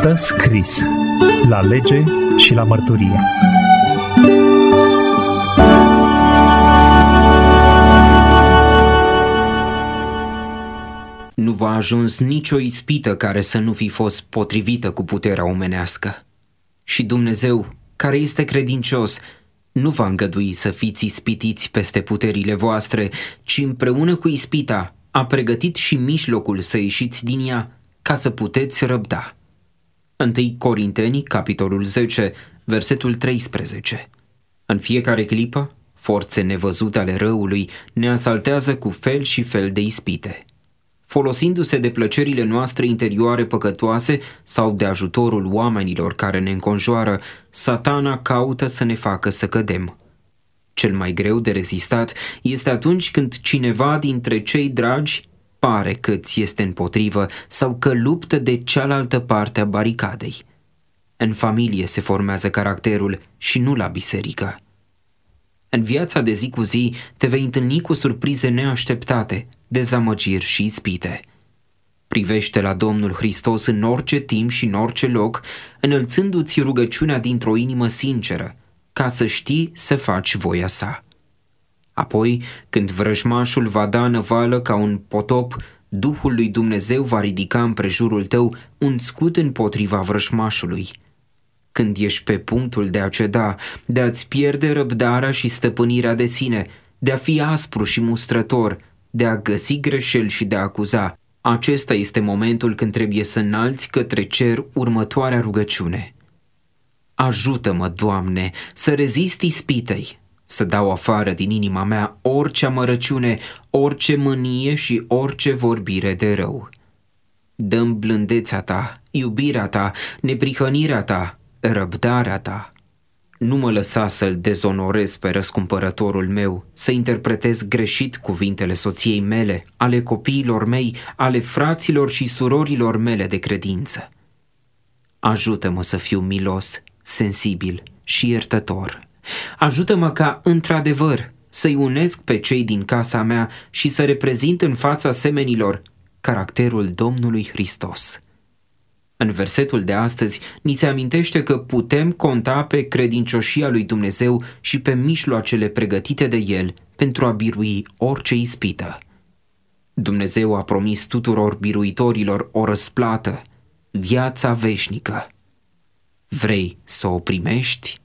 Stă scris la lege și la mărturie. Nu v-a ajuns nicio ispită care să nu fi fost potrivită cu puterea omenească. Și Dumnezeu, care este credincios, nu va îngădui să fiți ispitiți peste puterile voastre, ci împreună cu ispita a pregătit și mijlocul să ieșiți din ea, ca să puteți răbda. 1 Corinteni, capitolul 10, versetul 13. În fiecare clipă, forțe nevăzute ale răului ne asaltează cu fel și fel de ispite. Folosindu-se de plăcerile noastre interioare păcătoase sau de ajutorul oamenilor care ne înconjoară, Satana caută să ne facă să cădem. Cel mai greu de rezistat este atunci când cineva dintre cei dragi pare că ți este împotrivă sau că luptă de cealaltă parte a baricadei. În familie se formează caracterul și nu la biserică. În viața de zi cu zi te vei întâlni cu surprize neașteptate, dezamăgiri și ispite. Privește la Domnul Hristos în orice timp și în orice loc, înălțându-ți rugăciunea dintr-o inimă sinceră, ca să știi să faci voia sa. Apoi, când vrăjmașul va da năvală ca un potop, Duhul lui Dumnezeu va ridica împrejurul tău un scut împotriva vrăjmașului. Când ești pe punctul de a ceda, de a-ți pierde răbdarea și stăpânirea de sine, de a fi aspru și mustrător, de a găsi greșeli și de a acuza, acesta este momentul când trebuie să înalți către cer următoarea rugăciune. Ajută-mă, Doamne, să rezist ispitei, să dau afară din inima mea orice amărăciune, orice mânie și orice vorbire de rău. Dă-mi blândețea ta, iubirea ta, neprihănirea ta, răbdarea ta. Nu mă lăsa să-l dezonorez pe răscumpărătorul meu, să interpretez greșit cuvintele soției mele, ale copiilor mei, ale fraților și surorilor mele de credință. Ajută-mă să fiu milos, sensibil și iertător. Ajută-mă ca, într-adevăr, să-i unesc pe cei din casa mea și să reprezint în fața semenilor caracterul Domnului Hristos. În versetul de astăzi ni se amintește că putem conta pe credincioșia lui Dumnezeu și pe mijloacele pregătite de El pentru a birui orice ispită. Dumnezeu a promis tuturor biruitorilor o răsplată, viața veșnică. Vrei să o primești?